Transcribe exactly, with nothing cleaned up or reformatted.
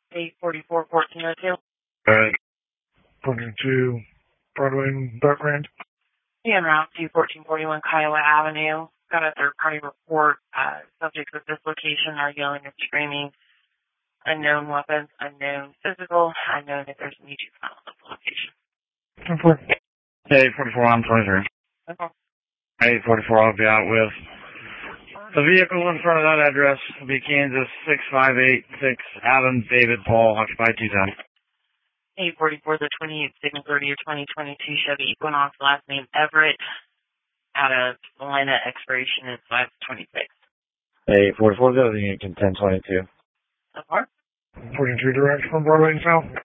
eight forty-four, fourteen oh two. Alright. Looking to Broadway and Background. En route to fourteen forty-one Kiowa Avenue. Got a third-party report. Uh, subjects at this location are yelling and screaming. Unknown weapons, unknown physical, unknown if there's any juvenile at the location. ten four. eight forty-four, I'm twenty-three. Okay. eight forty-four, I'll be out with the vehicle in front of that address. Will be Kansas six five eight six, Adams David Paul, occupied two ten. eight forty-four, the twenty-eighth Signal thirty or twenty twenty-two Chevy Equinox, last name Everett, out of Salina, expiration is five twenty-six. eight forty-four, the other unit, ten twenty-two. So far? forty-two direct from Broadway and South.